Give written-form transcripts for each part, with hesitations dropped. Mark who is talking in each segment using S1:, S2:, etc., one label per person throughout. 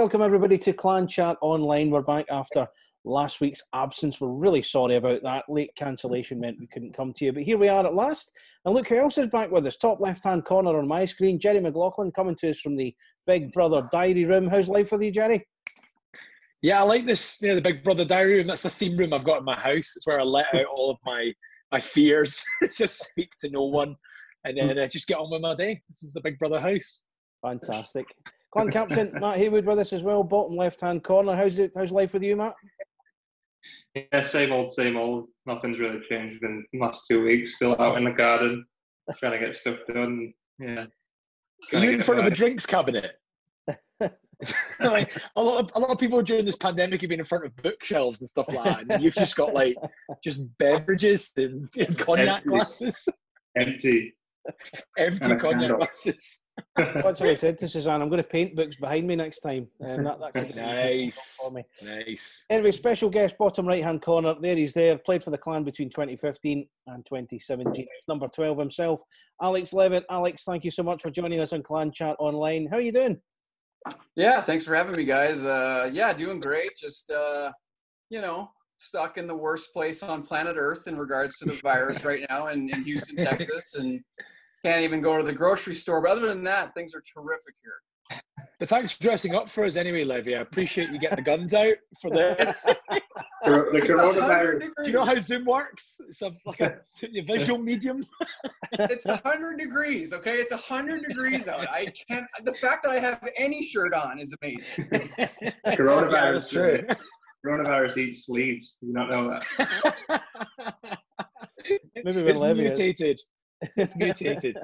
S1: welcome everybody to Clan Chat Online. We're back after last week's absence. We're really sorry about that. Late cancellation meant we couldn't come to you, but here we are at last. And look who else is back with us. Top left-hand corner on my screen, Jerry McLaughlin, coming to us from the Big Brother Diary Room. How's life with you, Jerry?
S2: Yeah, I like this, the Big Brother Diary Room. That's the theme room I've got in my house. It's where I let out all of my fears, just speak to no one, and then just get on with my day. This is the Big Brother house.
S1: Fantastic. Clan Captain Matt Haywood with us as well, bottom left-hand corner. How's life with you, Matt?
S3: Yeah, same old. Nothing's really changed in the last 2 weeks. Still out in the garden, trying to get stuff done. Yeah.
S2: Are you in front of a drinks cabinet? Like a lot of people during this pandemic have been in front of bookshelves and stuff like that, and you've just got just beverages and cognac glasses.
S3: Empty
S2: cognac glasses.
S1: Actually, I said to Suzanne, I'm going to paint books behind me next time. That could be
S2: nice
S1: for me.
S2: Nice.
S1: Anyway, special guest, bottom right-hand corner. There he's there. Played for the Clan between 2015 and 2017. Number 12 himself, Alex Levitt. Alex, thank you so much for joining us on Clan Chat Online. How are you doing?
S4: Yeah, thanks for having me, guys. Doing great. Just, stuck in the worst place on planet Earth in regards to the virus right now in Houston, Texas, and can't even go to the grocery store. But other than that, things are terrific here.
S2: But thanks for dressing up for us anyway, Levy. I appreciate you getting the guns out for this.
S3: The coronavirus.
S2: Do you know how Zoom works? It's like a visual medium.
S4: It's 100 degrees, okay? It's 100 degrees out. I can't. The fact that I have any shirt on is amazing.
S3: Coronavirus, true. Coronavirus eats sleeves. Do you not know that?
S1: Maybe
S2: it's mutated. It's mutated.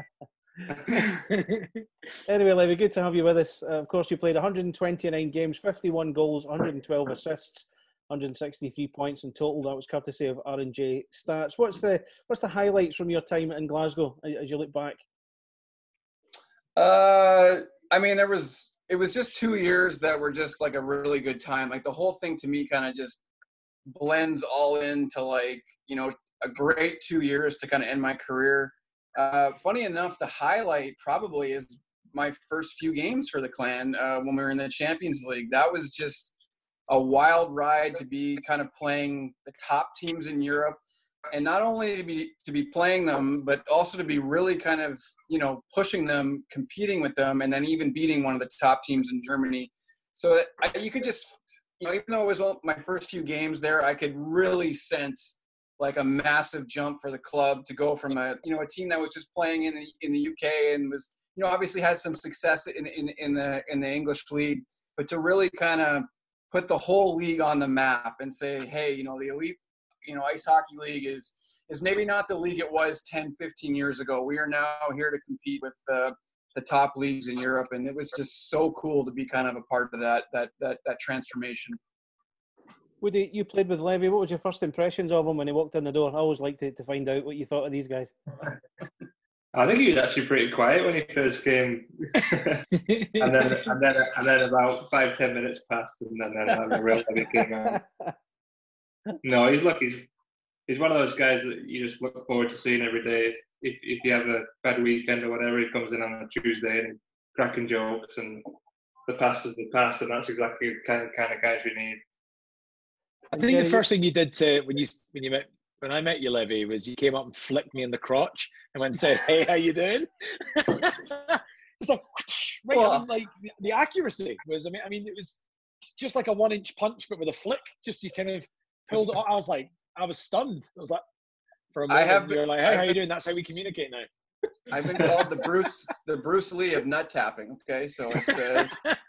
S1: Anyway, Levy, good to have you with us. Of course, you played 129 games, 51 goals, 112 assists, 163 points in total. That was courtesy of R&J Stats. What's the highlights from your time in Glasgow as you look back?
S4: It was just 2 years that were just like a really good time. Like the whole thing to me kind of just blends all into a great 2 years to kind of end my career. Funny enough, the highlight probably is my first few games for the Clan when we were in the Champions League. That was just a wild ride to be kind of playing the top teams in Europe, and not only to be playing them, but also to be really kind of pushing them, competing with them, and then even beating one of the top teams in Germany. So you could just even though it was my first few games there, I could really sense like a massive jump for the club to go from a team that was just playing in the UK and was obviously had some success in the English league, but to really kind of put the whole league on the map and say, hey, the elite ice hockey league is maybe not the league it was 10, 15 years ago. We are now here to compete with the top leagues in Europe, and it was just so cool to be kind of a part of that transformation.
S1: Woody, you played with Levy. What was your first impressions of him when he walked in the door? I always like to find out what you thought of these guys.
S3: I think he was actually pretty quiet when he first came, and then about 5-10 minutes passed, and then the real Levy came out. No, he's one of those guys that you just look forward to seeing every day. If you have a bad weekend or whatever, he comes in on a Tuesday and cracking jokes, and the past is the past, and that's exactly the kind of guys we need.
S2: I think the first thing you did when I met you, Levy, was you came up and flicked me in the crotch and went and said, "Hey, how you doing?" It's like right.
S4: Well,
S2: I mean, like the accuracy was. I mean, it was just like a 1-inch punch, but with a flick. Just you kind of pulled it. I was stunned. I was like, for a moment, you're like, "Hey, how you doing?" That's how we communicate now.
S4: I've been called the Bruce Lee of nut tapping. Okay, so it's.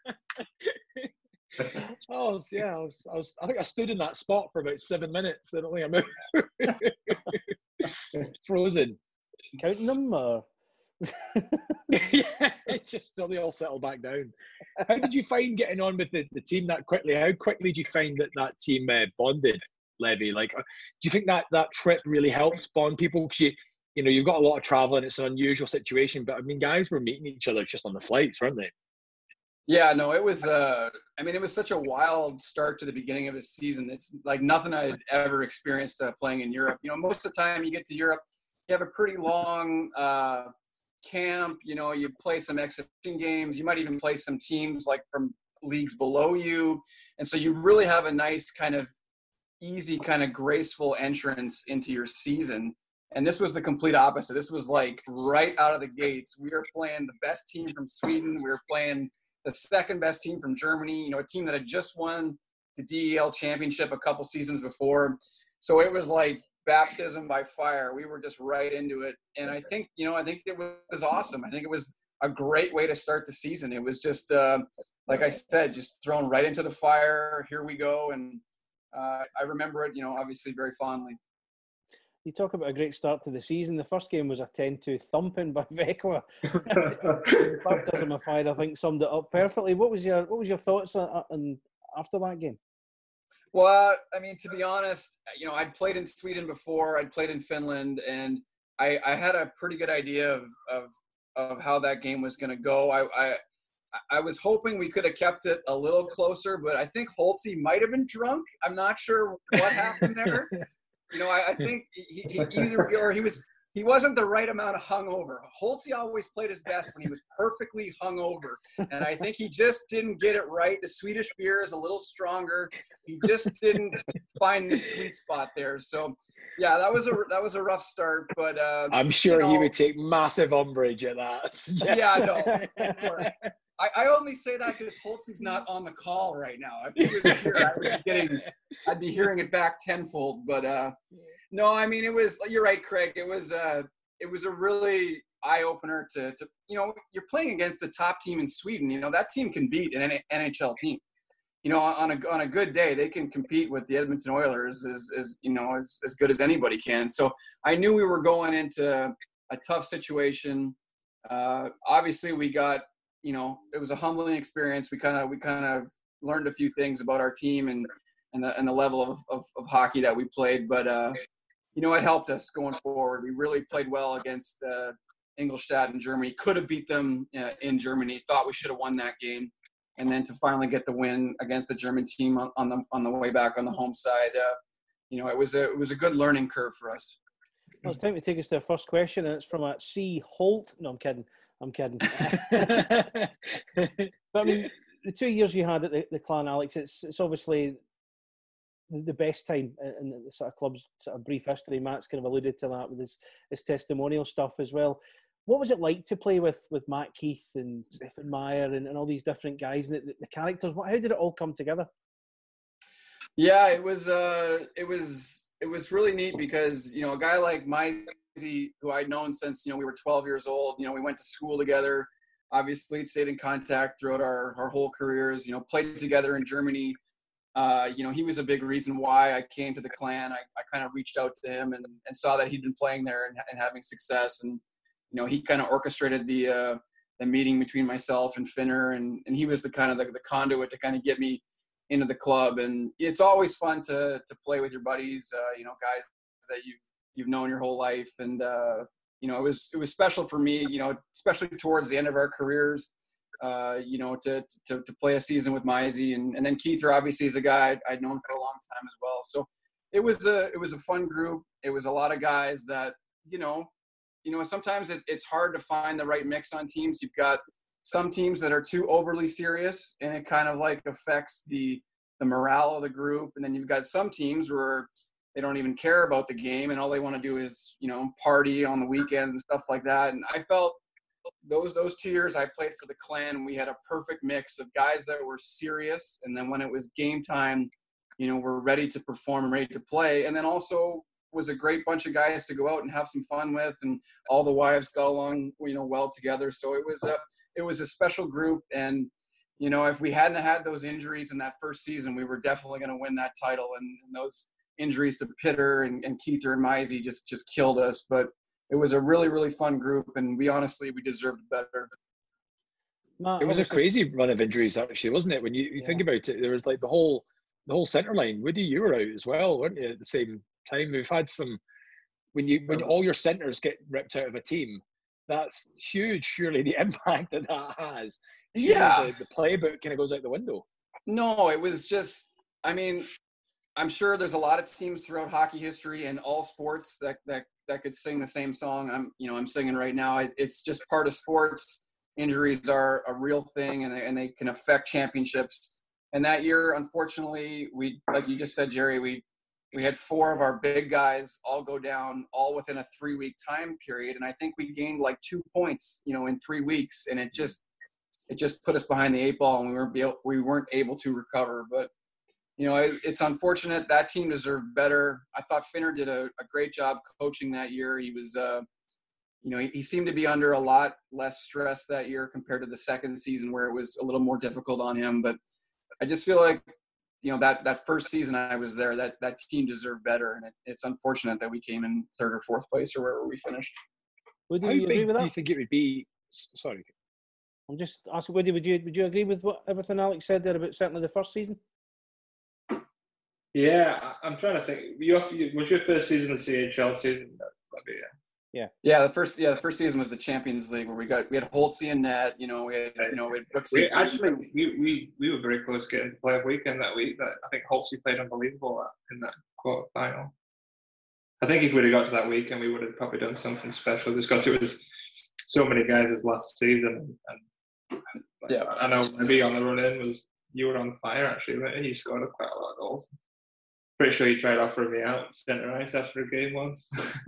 S2: I think I stood in that spot for about 7 minutes. I don't think I moved. Frozen.
S1: Counting them, or?
S2: Yeah, just till they all settle back down. How did you find getting on with the team that quickly? How quickly did you find that team bonded, Levy? Like, do you think that trip really helped bond people? Because you've got a lot of travel and it's an unusual situation. But I mean, guys were meeting each other just on the flights, weren't they?
S4: Yeah, no, it was. It was such a wild start to the beginning of his season. It's like nothing I had ever experienced playing in Europe. Most of the time you get to Europe, you have a pretty long camp. You play some exhibition games. You might even play some teams like from leagues below you. And so you really have a nice kind of easy, kind of graceful entrance into your season. And this was the complete opposite. This was like right out of the gates. We were playing the best team from Sweden. We were playing the second best team from Germany, a team that had just won the DEL championship a couple seasons before. So it was like baptism by fire. We were just right into it. And I think it was awesome. I think it was a great way to start the season. It was just, like I said, just thrown right into the fire. Here we go. And I remember it, obviously very fondly.
S1: You talk about a great start to the season. The first game was a 10-2 thumping by Vekwa. Baptism of fire, I think, summed it up perfectly. What was your thoughts on after that game?
S4: Well, I mean, to be honest, I'd played in Sweden before. I'd played in Finland, and I had a pretty good idea of how that game was going to go. I was hoping we could have kept it a little closer, but I think Holtzy might have been drunk. I'm not sure what happened there. I think he wasn't the right amount of hungover. Holtzy always played his best when he was perfectly hungover, and I think he just didn't get it right. The Swedish beer is a little stronger. He just didn't find the sweet spot there. So, yeah, that was a rough start. But
S2: I'm sure he would take massive umbrage at that.
S4: Yeah, no, of course. I only say that because Holtzy's not on the call right now. If he was here, I'd be hearing it back tenfold. But no, I mean, you're right, Craig. It was a really eye opener to you're playing against the top team in Sweden. That team can beat an NHL team. On a good day, they can compete with the Edmonton Oilers as good as anybody can. So I knew we were going into a tough situation. Obviously, we got. It was a humbling experience. We kind of learned a few things about our team and the level of hockey that we played. But, it helped us going forward. We really played well against Ingolstadt in Germany. Could have beat them in Germany. Thought we should have won that game. And then to finally get the win against the German team on the way back on the home side, it was a good learning curve for us.
S1: Well, it's time to take us to our first question, and it's from a C. Holt. No, I'm kidding. But I mean, the 2 years you had at the Clan, Alex, it's obviously the best time in the sort of club's sort of brief history. Matt's kind of alluded to that with his testimonial stuff as well. What was it like to play with Matt Keith and Stefan Meyer and all these different guys and the characters? How did it all come together?
S4: Yeah, it was really neat because a guy like Meisy, who I'd known since we were 12 years old. We went to school together. Obviously, stayed in contact throughout our whole careers. Played together in Germany. He was a big reason why I came to the Clan. I kind of reached out to him and saw that he'd been playing there and having success. And he kind of orchestrated the meeting between myself and Finner, and he was the conduit to kind of get me into the club. And it's always fun to play with your buddies, guys that you've known your whole life. And it was special for me, especially towards the end of our careers, to play a season with Meisy, and then Keither obviously is a guy I'd known for a long time as well. So it was a fun group. It was a lot of guys that sometimes it's hard to find the right mix on teams. You've got some teams that are too overly serious, and it kind of like affects the morale of the group. And then you've got some teams where they don't even care about the game, and all they want to do is, party on the weekend and stuff like that. And I felt those 2 years I played for the Clan, we had a perfect mix of guys that were serious, and then when it was game time, we're ready to perform and ready to play. And then also was a great bunch of guys to go out and have some fun with, and all the wives got along, well together. So it was a special group. And, if we hadn't had those injuries in that first season, we were definitely going to win that title. And those injuries to Pitter and Keither and Meisy just killed us. But it was a really, really fun group, and we deserved better.
S2: It was a crazy run of injuries, actually, wasn't it? When you think about it, there was like the whole center line. Woody, you were out as well, weren't you, at the same time? We've had some when all your centers get ripped out of a team, that's huge. Surely the impact that has.
S4: Yeah,
S2: the playbook kind of goes out the window.
S4: No, it was just. I mean, I'm sure there's a lot of teams throughout hockey history and all sports that could sing the same song I'm singing right now. It's just part of sports. injuries are a real thing and they can affect championships. And that year, unfortunately, like you just said, Jerry, we had 4 of our big guys all go down all within a 3-week time period. And I think we gained like 2 points, in 3 weeks. And it just put us behind the 8 ball, and we weren't able to recover. But, it's unfortunate. That team deserved better. I thought Finner did a great job coaching that year. He was, he seemed to be under a lot less stress that year compared to the second season where it was a little more difficult on him. But I just feel like, that first season I was there, that team deserved better. And it's unfortunate that we came in 3rd or 4th place or wherever we finished.
S1: Would
S2: How
S1: you agree
S2: big
S1: with
S2: do
S1: that?
S2: you think it would be? Sorry.
S1: I'm just asking, Woody, would you agree with everything Alex said there about certainly the first season?
S3: Yeah, I'm trying to think. Was your first season the CHL season? Maybe,
S4: Yeah, the first season was the Champions League where we had Holtzy and net. We had Brooksy.
S3: We were very close getting to play a weekend that week. But I think Holtzy played unbelievable in that quarter final. I think if we'd have got to that weekend, we would have probably done something special just because it was so many guys' last season. And
S4: yeah,
S3: I know maybe on the run in you were on fire actually. But he scored quite a lot of goals. Pretty sure he tried offering me out centre ice after a game once.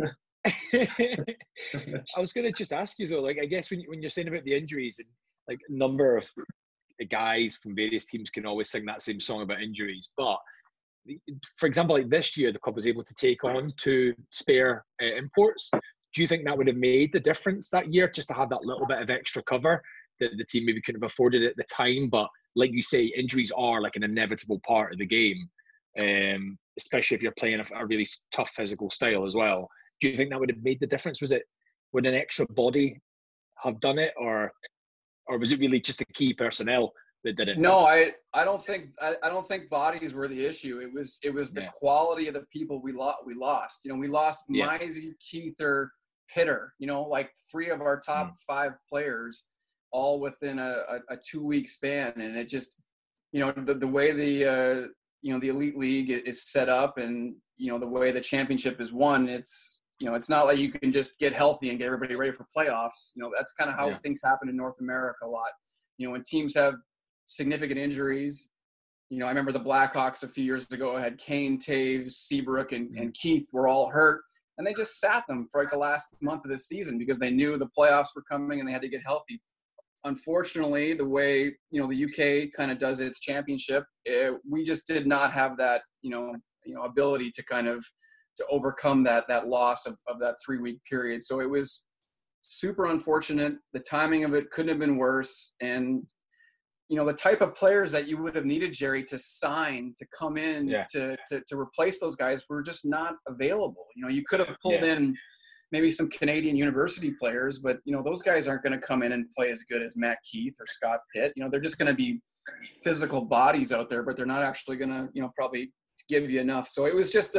S2: I was going to just ask you though, like I guess when you're saying about the injuries and like a number of the guys from various teams can always sing that same song about injuries, but for example, like this year the club was able to take on 2 spare imports. Do you think that would have made the difference that year, just to have that little bit of extra cover that the team maybe couldn't have afforded at the time? But like you say, injuries are like an inevitable part of the game, especially if you're playing a really tough physical style as well. Do you think that would have made the difference? Would an extra body have done it, or was it really just the key personnel that did it?
S4: No, I don't think bodies were the issue. It was the quality of the people we lost. We lost Meisey, Keither, Pitter. Like 3 of our top 5 players, all within a 2-week span, and it just the way the Elite League is set up, and the way the championship is won, it's not like you can just get healthy and get everybody ready for playoffs. That's kind of how things happen in North America a lot. When teams have significant injuries, I remember the Blackhawks a few years ago had Kane, Taves, Seabrook, and Keith were all hurt, and they just sat them for like the last month of the season because they knew the playoffs were coming and they had to get healthy. Unfortunately, the way the UK kind of does its championship, we just did not have that ability to kind of to overcome that loss of that 3-week period. So it was super unfortunate. The timing of it couldn't have been worse. And, the type of players that you would have needed, Jerry, to sign, to come in to replace those guys were just not available. You could have pulled in maybe some Canadian university players, but, those guys aren't going to come in and play as good as Matt Keith or Scott Pitt. They're just going to be physical bodies out there, but they're not actually going to, probably give you enough. So it was just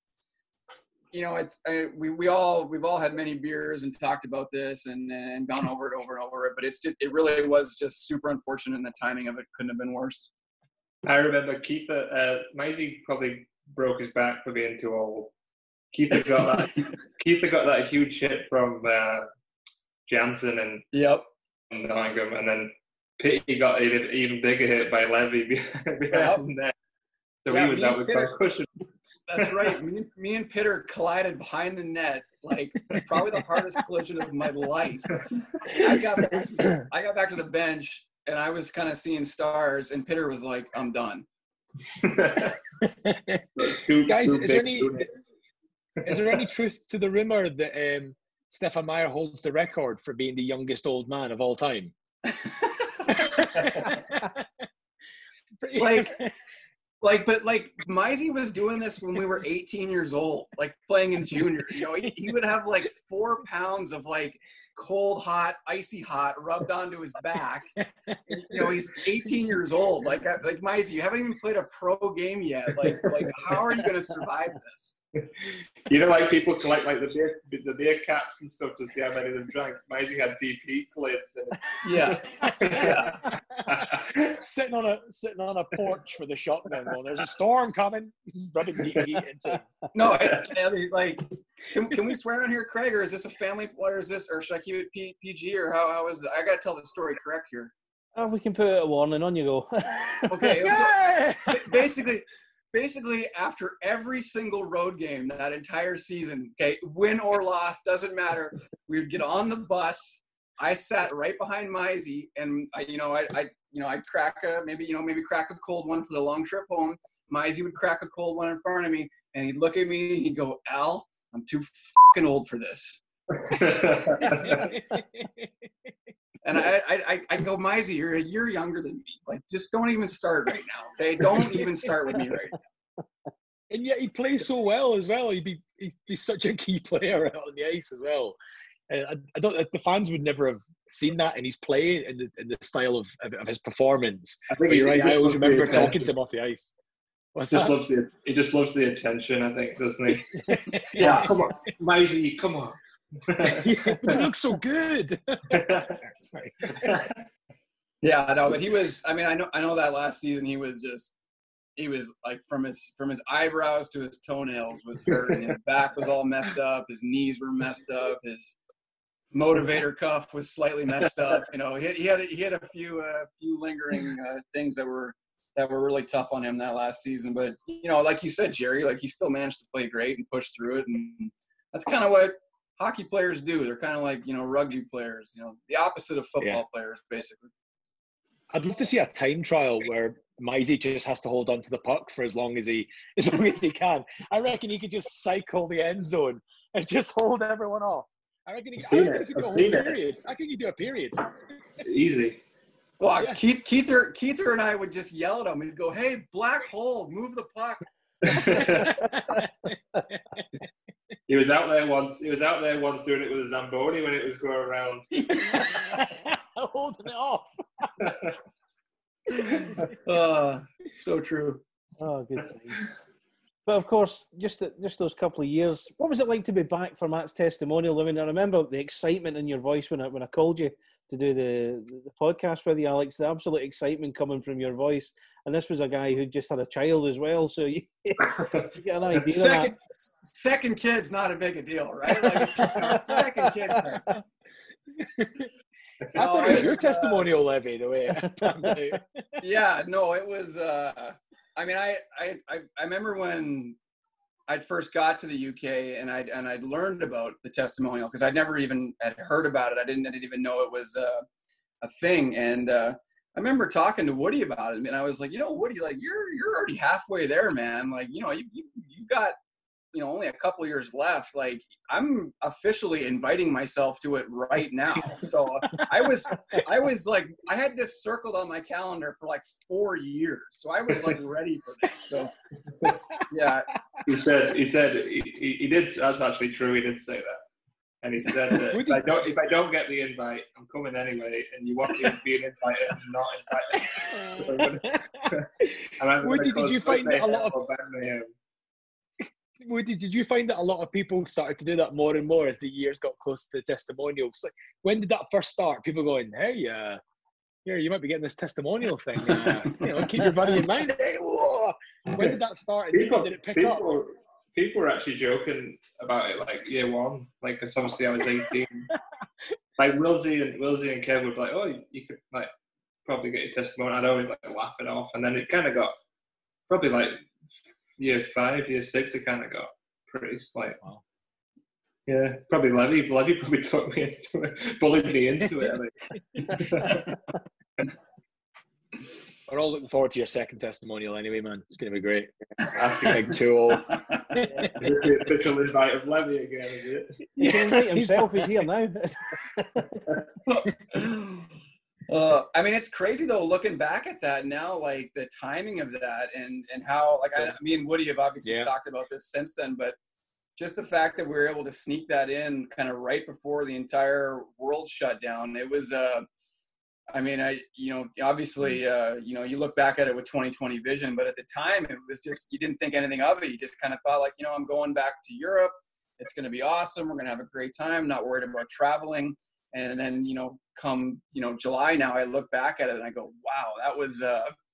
S4: we've all had many beers and talked about this and gone over it, but it really was just super unfortunate, and the timing of it couldn't have been worse.
S3: I remember Keither, Meisey probably broke his back for being too old. Keither got that huge hit from Jansen and Nottingham, and then Pitty got an even bigger hit by Levy behind the net. So he was out with concussion. That's
S4: right. Me and Pitter collided behind the net, like probably the hardest collision of my life. I got back to the bench, and I was kind of seeing stars, and Pitter was like, "I'm done."
S2: Guys, is there any truth to the rumor that Stefan Meyer holds the record for being the youngest old man of all time?
S4: But Meisey was doing this when we were 18 years old, like playing in junior. He would have like 4 pounds of like cold, hot, icy hot rubbed onto his back. He's 18 years old. Like Meisey, you haven't even played a pro game yet. Like how are you going to survive this?
S3: Like people collect like the beer caps and stuff to see how many of them drank. Meisey had DP lids.
S2: Sitting on a porch with a shotgun going, "There's a storm coming." Rubbing DP into.
S4: No, I mean, like Can we swear on here, Craig, or is this a family, or is this, or should I keep it PG, or how is it? I got to tell the story correct here.
S1: We can put out a warning. On you go.
S4: Okay. So basically, after every single road game that entire season, okay, win or loss, doesn't matter. We would get on the bus. I sat right behind Mizey, and I'd crack a cold one for the long trip home. Mizey would crack a cold one in front of me, and he'd look at me and he'd go, "Al, I'm too fucking old for this." And I go, "Mizey, you're a year younger than me. Like, just don't even start right now, okay? Don't even start with me right now."
S2: And yet he plays so well as well. He'd be such a key player out on the ice as well. I don't. The fans would never have seen that in his play and the style of his performance.
S3: I think
S2: you're right. I always remember talking to him off the ice.
S3: He just loves the attention, I think, doesn't he? Yeah, come on, Mizey, come on.
S2: He looks so good.
S4: Yeah, I know, but he was. I mean, I know that last season he was like from his eyebrows to his toenails was hurting. His back was all messed up. His knees were messed up. His motivator cuff was slightly messed up. You know, he had a few lingering things that were really tough on him that last season. But you know, like you said, Jerry, like he still managed to play great and push through it, and that's kind of what hockey players do. They're kind of like, you know, rugby players. You know, the opposite of football players, basically.
S2: I'd love to see a time trial where Mizey just has to hold on to the puck for as long as he can. I reckon he could just cycle the end zone and just hold everyone off. I reckon he could do a whole period. I think he'd do a period.
S3: Easy.
S4: Well, yeah. Keither and I would just yell at him. We'd go, "Hey, black hole, move the puck."
S3: He was out there once doing it with a Zamboni when it was going around.
S2: Holding it off.
S4: So true.
S1: Oh, good times. But of course, just those couple of years. What was it like to be back for Matt's testimonial? I mean, I remember the excitement in your voice when I called you to do the podcast with you, Alex. The absolute excitement coming from your voice. And this was a guy who just had a child as well, so you get an idea.
S4: Second kid's not a big a deal, right? Like second kid.
S2: I thought it was your testimonial, Levy, the way.
S4: Yeah, no, it was. I mean, I remember when I'd first got to the UK and I'd learned about the testimonial because I'd never even had heard about it. I didn't even know it was a thing. And I remember talking to Woody about it, and I was like, you know, Woody, like you're already halfway there, man. Like, you know, you've got, you know, only a couple years left. Like, I'm officially inviting myself to it right now. So I was like, I had this circled on my calendar for like 4 years. So I was like ready for this. So yeah.
S3: He said he did. That's actually true. He did say that. And he said that if I don't get the invite, I'm coming anyway. And you want me to be invited and not invited.
S2: Woody, did you find that a lot of Woody, did you find that a lot of people started to do that more and more as the years got close to the testimonials? Like, when did that first start? People going, "Hey, here, you might be getting this testimonial thing. You know, keep your buddy in mind." Hey, whoa. When did that start? And did it pick up?
S3: People were actually joking about it, like year one. Like, because obviously I was 18. Like Wilsey and Kev would be like, "Oh, you could like probably get your testimonial." I'd always like laugh it off, and then it kind of got probably like year 5, year 6, it kind of got pretty slight. Wow. Yeah, probably Levy probably took me into it, bullied me into it, I think.
S2: We're all looking forward to your second testimonial anyway, man. It's going to be great. After Big 2-0.
S3: Is this the official invite of Levy again, is it?
S1: He can invite himself. He's here now.
S4: I mean, it's crazy though, looking back at that now, like the timing of that and how, like, me and Woody have obviously talked about this since then, but just the fact that we were able to sneak that in kind of right before the entire world shut down. It was, I mean, obviously, you look back at it with 20/20 vision, but at the time it was just, you didn't think anything of it. You just kind of thought like, I'm going back to Europe. It's going to be awesome. We're going to have a great time. Not worried about traveling. And then, come, July now, I look back at it and I go, wow, that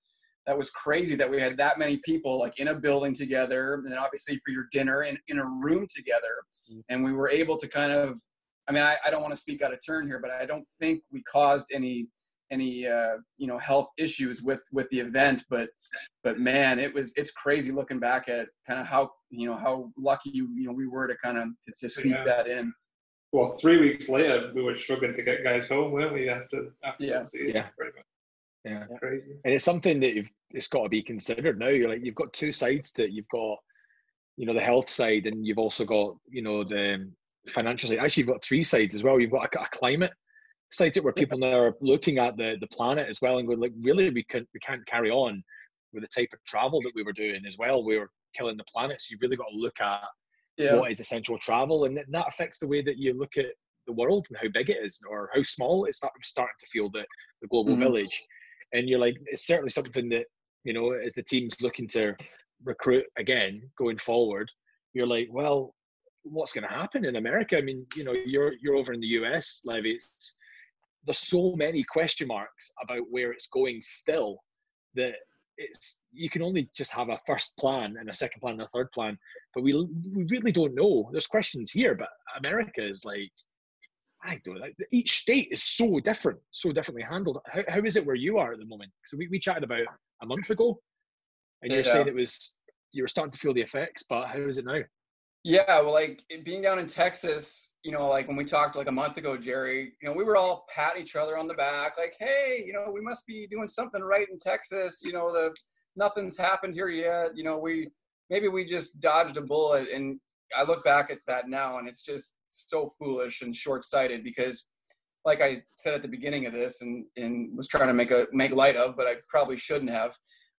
S4: was crazy that we had that many people like in a building together, and then obviously for your dinner in a room together. And we were able to kind of, I mean, I don't want to speak out of turn here, but I don't think we caused any health issues with the event, but man, it's crazy looking back at kind of how lucky we were to kind of to sneak that in.
S3: Well, 3 weeks later, we were struggling to get guys home, weren't we? After the season, pretty much. Yeah, crazy.
S2: And it's something that it's got to be considered now. You've got two sides to it. You've got the health side, and you've also got the financial side. Actually, you've got three sides as well. You've got a climate side to it where people now are looking at the planet as well and going, like, really, we can't carry on with the type of travel that we were doing as well. We were killing the planet. So you've really got to look at what is essential travel, and that affects the way that you look at the world and how big it is or how small it's starting to feel, the global village. And you're like, it's certainly something that, as the team's looking to recruit again going forward, you're like, well, what's going to happen in America? I mean, you're over in the US, Levy. There's so many question marks about where it's going still that you can only just have a first plan and a second plan and a third plan, but we really don't know. There's questions here, but America is like, I don't know. Each state is so differently handled. How is it where you are at the moment? So we chatted about a month ago, and you're saying you were starting to feel the effects, but how is it now?
S4: Yeah, well, like being down in Texas, like when we talked like a month ago, Jerry, we were all patting each other on the back, like, hey, we must be doing something right in Texas. Nothing's happened here yet. We just dodged a bullet. And I look back at that now, and it's just so foolish and short-sighted because, like I said at the beginning of this, and was trying to make light of, but I probably shouldn't have.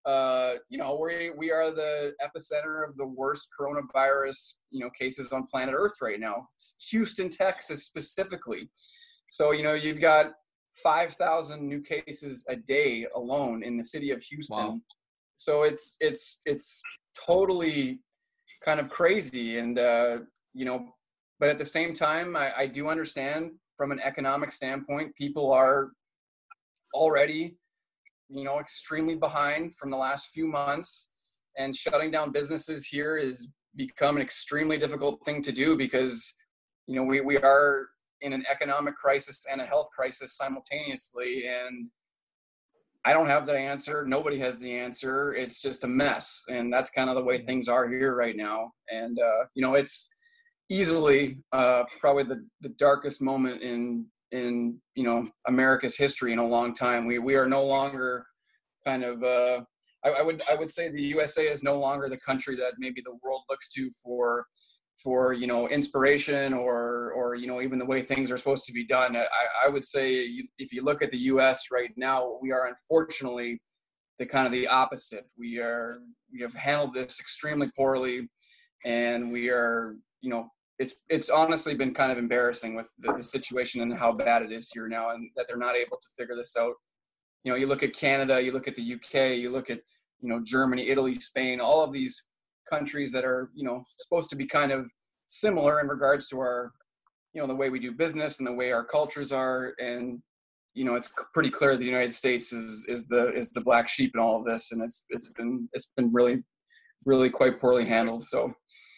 S4: We are the epicenter of the worst coronavirus, cases on planet Earth right now. Houston, Texas, specifically. So, you've got 5,000 new cases a day alone in the city of Houston. Wow. So it's totally kind of crazy. And, but at the same time, I do understand from an economic standpoint, people are already extremely behind from the last few months, and shutting down businesses here has become an extremely difficult thing to do because, we are in an economic crisis and a health crisis simultaneously. And I don't have the answer. Nobody has the answer. It's just a mess. And that's kind of the way things are here right now. And, it's easily probably the darkest moment in America's history in a long time. We are no longer kind of I would say the USA is no longer the country that maybe the world looks to for inspiration or even the way things are supposed to be done. I would say if you look at the US right now, we are unfortunately the opposite. We have handled this extremely poorly, and we are it's honestly been kind of embarrassing with the situation and how bad it is here now, and that they're not able to figure this out. You look at Canada, you look at the UK, you look at, Germany, Italy, Spain, all of these countries that are, supposed to be kind of similar in regards to our, the way we do business and the way our cultures are. And, it's pretty clear the United States is the black sheep in all of this. And it's been really, really quite poorly handled. So,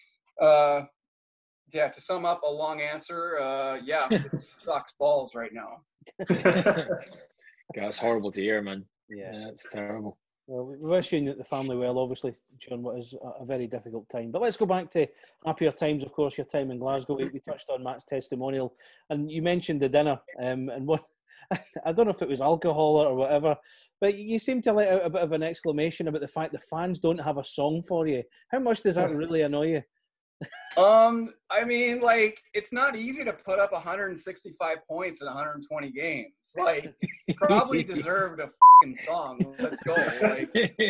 S4: yeah, to sum up a long answer, it sucks balls right now.
S2: Yeah, it's horrible to hear, man. Yeah, it's terrible.
S1: Well, we wish you the family well, obviously, during what is a very difficult time. But let's go back to happier times, of course, your time in Glasgow. We touched on Matt's testimonial, and you mentioned the dinner. And what I don't know if it was alcohol or whatever, but you seem to let out a bit of an exclamation about the fact the fans don't have a song for you. How much does that really annoy you?
S4: I mean, like, it's not easy to put up 165 points in 120 games. Like, probably deserved a fucking song. Let's go. Like,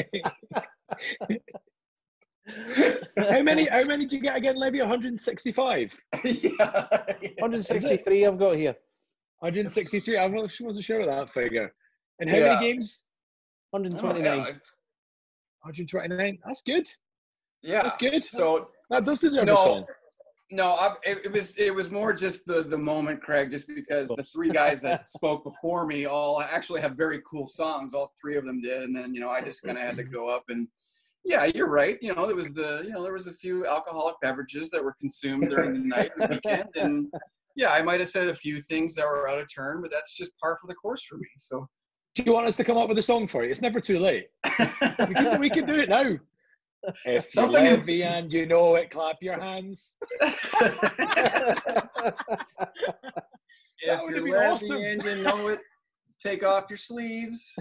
S2: how many did you get again, Levy? 165.
S4: Yeah.
S1: 163 I've got here.
S2: 163. I wasn't sure of that figure. And how many games?
S1: 129.
S2: 129. That's good.
S4: Yeah,
S2: that's good.
S4: So
S2: that does deserve a song.
S4: No, it was more just the moment, Craig, just because the three guys that spoke before me all actually have very cool songs. All three of them did, and then I just kind of had to go up and. Yeah, you're right. There was there was a few alcoholic beverages that were consumed during the night and weekend, and yeah, I might have said a few things that were out of turn, but that's just par for the course for me. So,
S2: do you want us to come up with a song for you? It's never too late. we can do it now. If
S4: Something
S2: you're Levy and you know it, clap your hands.
S4: If you're Levy awesome. And you know it, take off your sleeves.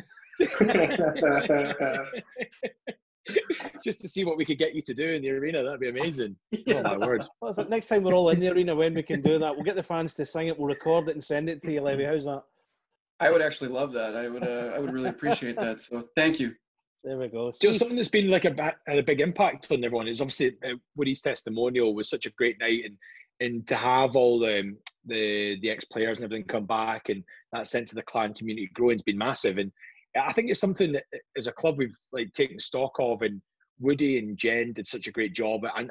S2: Just to see what we could get you to do in the arena. That'd be amazing. Yeah. Oh my word.
S1: Well, next time we're all in the arena, when we can do that, we'll get the fans to sing it, we'll record it and send it to you, Levy. How's that?
S4: I would actually love that. I would really appreciate that. So thank you.
S1: There we go.
S2: Just something that's been like a big impact on everyone is obviously Woody's testimonial was such a great night, and to have all the ex-players and everything come back, and that sense of the clan community growing has been massive. And I think it's something that as a club we've taken stock of, and Woody and Jen did such a great job, and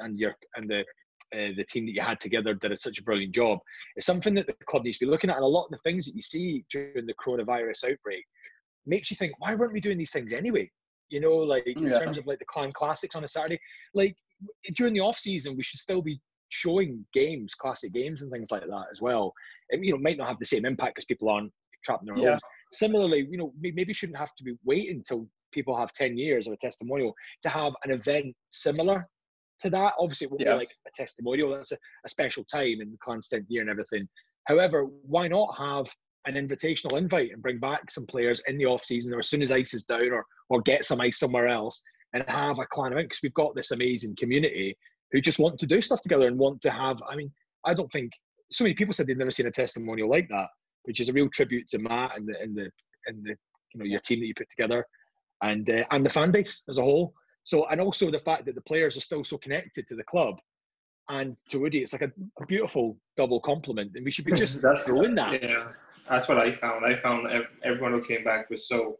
S2: the team that you had together did such a brilliant job. It's something that the club needs to be looking at, and a lot of the things that you see during the coronavirus outbreak makes you think, why weren't we doing these things anyway? In terms of the clan classics on a Saturday, during the off season, we should still be showing games, classic games and things like that as well. It might not have the same impact because people aren't trapped in their homes. Similarly, maybe shouldn't have to be waiting until people have 10 years of a testimonial to have an event similar to that. Obviously, it won't be like a testimonial. That's a special time in the clan's 10th year and everything. However, why not have an invitational invite and bring back some players in the off season or as soon as ice is down, or get some ice somewhere else and have a clan event, because we've got this amazing community who just want to do stuff together and want to have. I don't think so many people said they've never seen a testimonial like that, which is a real tribute to Matt and the your team that you put together, and the fan base as a whole. So, and also the fact that the players are still so connected to the club and to Woody, it's like a beautiful double compliment, and we should be just growing that.
S3: Yeah, that's what I found. I found everyone who came back was so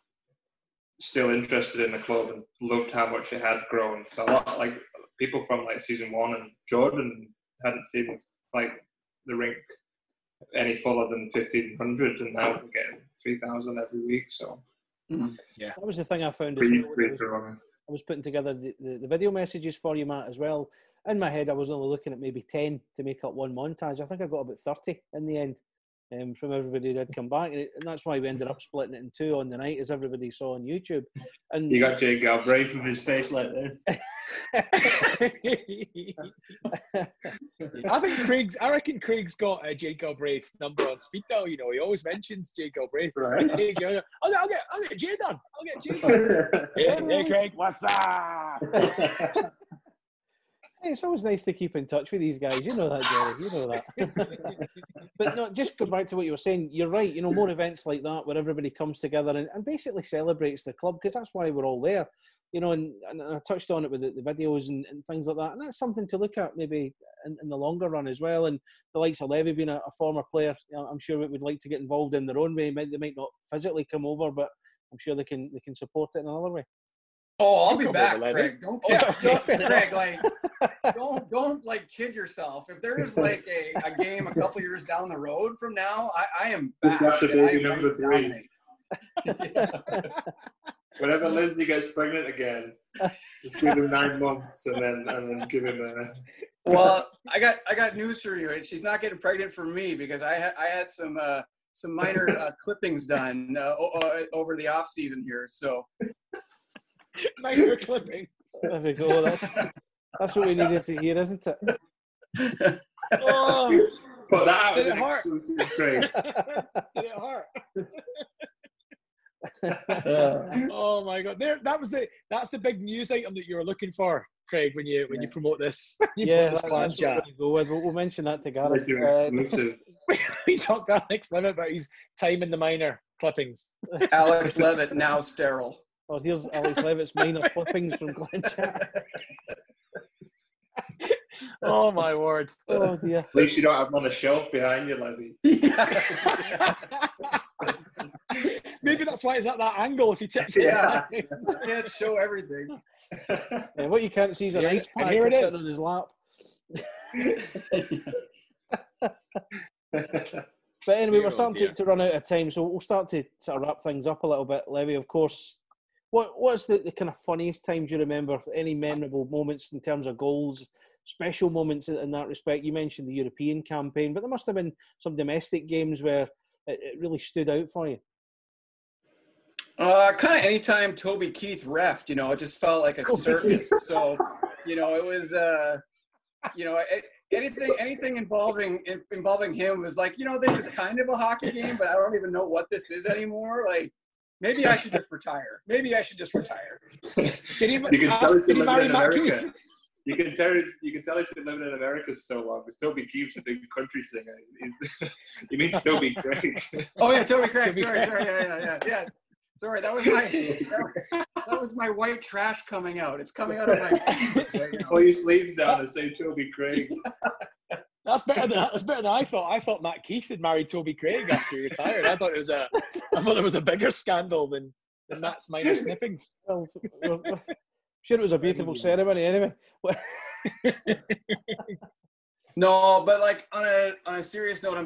S3: still interested in the club and loved how much it had grown. So a lot, like people from season 1 and Jordan hadn't seen the rink any fuller than 1,500, and now we're getting 3,000 every week. So
S1: yeah, that was the thing I found. I was putting together the video messages for you, Matt, as well. In my head, I was only looking at maybe 10 to make up one montage. I think I got about 30 in the end from everybody who had come back. And that's why we ended up splitting it in 2 on the night, as everybody saw on YouTube. And
S3: you got Jay Galbraith with his face like this.
S2: I reckon Craig's got Jay Galbraith's number on speed dial. He always mentions Jay Galbraith.
S3: Right.
S2: I'll get Jay done. I'll get Jay done. Hey, Craig, what's up?
S1: It's always nice to keep in touch with these guys. You know that, Jerry. You know that. But no, just go back to what you were saying. You're right. More events like that where everybody comes together and basically celebrates the club, because that's why we're all there. And I touched on it with the videos and things like that. And that's something to look at maybe in the longer run as well. And the likes of Levy being a former player, I'm sure would like to get involved in their own way. They might not physically come over, but I'm sure they can support it in another way.
S4: Oh, I'll be back, Craig. Don't Craig, don't kid yourself. If there's a game a couple years down the road from now, I am back.
S3: Got the baby number 3. Whenever Lindsay gets pregnant again, just give him 9 months and then give him a.
S4: Well, I got news for you. She's not getting pregnant for me, because I had some minor clippings done over the off season here. So.
S2: Minor clippings.
S1: There we go. That's what we needed to hear, isn't it?
S2: Oh,
S3: put that out.
S2: Did it hurt?
S3: Craig.
S2: Did it hurt? Oh my God! That's the big news item that you were looking for, Craig, when you promote this.
S1: That's what we'll go with. We'll mention that to Gareth.
S2: We talked to Alex Levitt about his time in the minor clippings.
S4: Alex Levitt, now sterile.
S1: Oh, here's Alex Levitt's minor clippings from Glen Chat.
S2: Oh my word!
S1: Oh dear.
S3: At least you don't have them on a shelf behind you, Levy.
S2: Maybe that's why it's at that angle. If you tip
S4: yeah, you can't show everything.
S1: What you can't see is an ice pack
S2: here it is
S1: sitting on his lap. But anyway, we're starting to run out of time, so we'll start to sort of wrap things up a little bit. Levy, of course, what's the kind of funniest times you remember? Any memorable moments in terms of goals, special moments in that respect? You mentioned the European campaign, but there must have been some domestic games where it really stood out for you.
S4: Kind of anytime Toby Keith reffed, it just felt like a circus. So, it was, anything involving him was like, this is kind of a hockey game, but I don't even know what this is anymore. Like, maybe I should just retire.
S3: You can tell he's been living in America. You can tell he's been living in America so long. Because Toby Keith's a big country singer. He means Toby Craig.
S4: Oh yeah, Toby Craig. Sorry. Yeah. Sorry, that was my white trash coming out. It's coming out of my right now.
S3: Pull your sleeves down and say Toby Craig.
S2: That's better than I thought. I thought Matt Keith had married Toby Craig after he retired. I thought there was a bigger scandal than Matt's minor snippings.
S1: Well, sure, it was a beautiful ceremony anyway.
S4: No, but like on a serious note,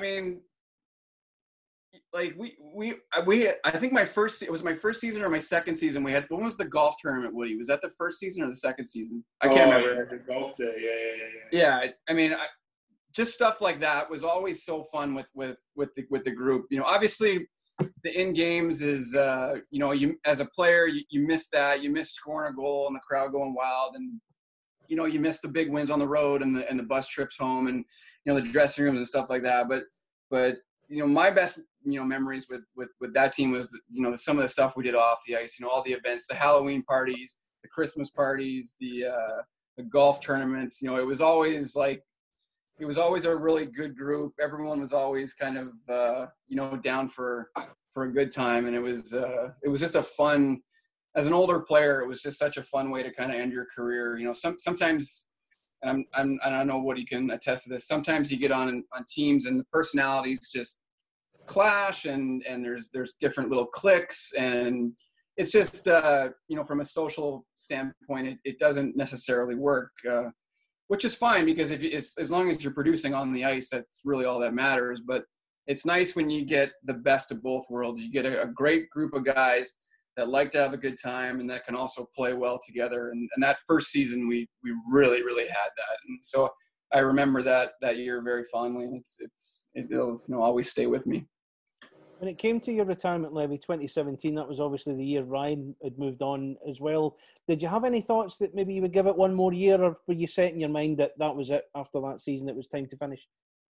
S4: like I think it was my first season or my second season. When was the golf tournament, Woody? Was that the first season or the second season? I can't remember.
S3: Yeah, the golf day.
S4: Yeah. Just stuff like that was always so fun with the group. Obviously the in games is you as a player you miss that. You miss scoring a goal and the crowd going wild, and you miss the big wins on the road and the bus trips home and the dressing rooms and stuff like that. But my best memories with that team was some of the stuff we did off the ice. All the events, the Halloween parties, the Christmas parties, the golf tournaments. It was always a really good group. Everyone was always kind of down for a good time, and it was just a fun. As an older player, it was just such a fun way to kind of end your career. Sometimes, and I don't know what you can attest to this. Sometimes you get on teams and the personalities just clash, and there's different little cliques, and it's just from a social standpoint, it doesn't necessarily work, which is fine because as long as you're producing on the ice, that's really all that matters. But it's nice when you get the best of both worlds. You get a great group of guys that like to have a good time and that can also play well together. And that first season, we really, really had that. And so I remember that year very fondly, and it'll always stay with me.
S1: When it came to your retirement, Levy, 2017, that was obviously the year Ryan had moved on as well. Did you have any thoughts that maybe you would give it one more year, or were you set in your mind that was it after that season, it was time to finish?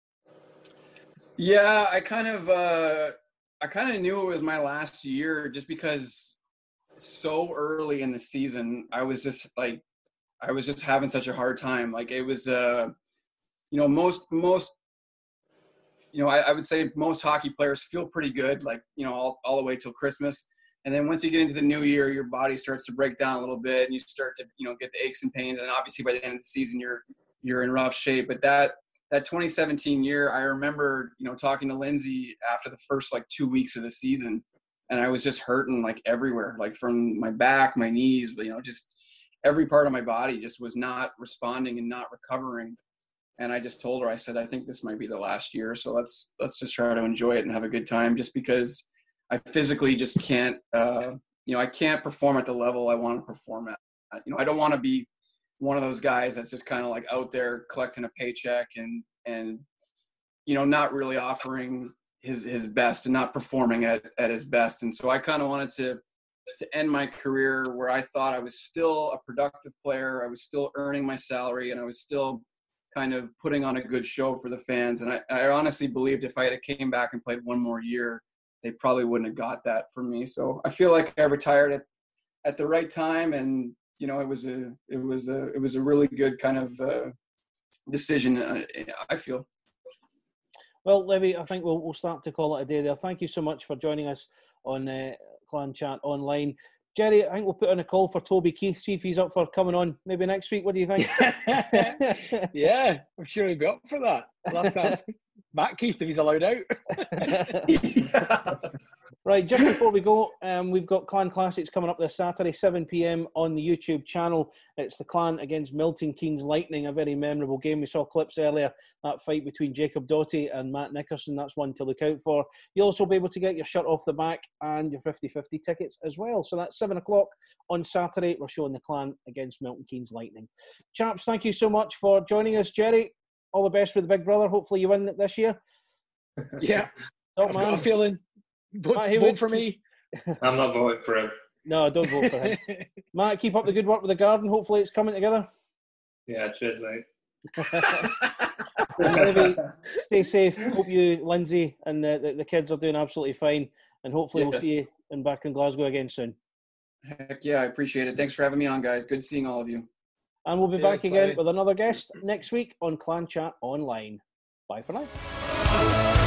S4: Yeah, I kind of knew it was my last year just because so early in the season, I was just having such a hard time. Like it was, most I would say most hockey players feel pretty good, like, all the way till Christmas. And then once you get into the new year, your body starts to break down a little bit and you start to, get the aches and pains. And obviously by the end of the season, you're in rough shape. But that 2017 year, I remember, talking to Lindsay after the first 2 weeks of the season, and I was just hurting everywhere, from my back, my knees, just every part of my body just was not responding and not recovering. And I just told her, I said, I think this might be the last year. So let's just try to enjoy it and have a good time, just because I physically just can't, I can't perform at the level I want to perform at. I don't want to be one of those guys that's just kind of out there collecting a paycheck and not really offering his best and not performing at his best. And so I kind of wanted to end my career where I thought I was still a productive player. I was still earning my salary, and I was still kind of putting on a good show for the fans. And I honestly believed if I had came back and played one more year, they probably wouldn't have got that from me. So I feel like I retired at the right time, and it was a really good kind of decision. I feel.
S1: Well, Levy, I think we'll start to call it a day there. Thank you so much for joining us on Clan Chat Online. Jerry, I think we'll put on a call for Toby Keith, see if he's up for coming on maybe next week. What do you think?
S2: Yeah, I'm sure he'll be up for that. I'll have to ask Matt Keith if he's allowed out.
S1: Right, just before we go, we've got Clan Classics coming up this Saturday, 7 p.m. on the YouTube channel. It's the Clan against Milton Keynes Lightning, a very memorable game. We saw clips earlier, that fight between Jacob Doughty and Matt Nickerson. That's one to look out for. You'll also be able to get your shirt off the back and your 50-50 tickets as well. So that's 7 o'clock on Saturday. We're showing the Clan against Milton Keynes Lightning. Chaps, thank you so much for joining us. Jerry, all the best for the big brother. Hopefully you win it this year.
S2: Yeah,
S1: Top
S2: I've
S1: man.
S2: got a feeling. Vote for me.
S3: I'm not voting for him.
S1: No, don't vote for him. Matt, keep up the good work with the garden. Hopefully it's coming together.
S3: Yeah, cheers, mate.
S1: Maybe stay safe. Hope you, Lindsay, and the kids are doing absolutely fine. And hopefully we'll see you back in Glasgow again soon.
S4: Heck yeah, I appreciate it. Thanks for having me on, guys. Good seeing all of you.
S1: And we'll be back again with another guest next week on Clan Chat Online. Bye for now.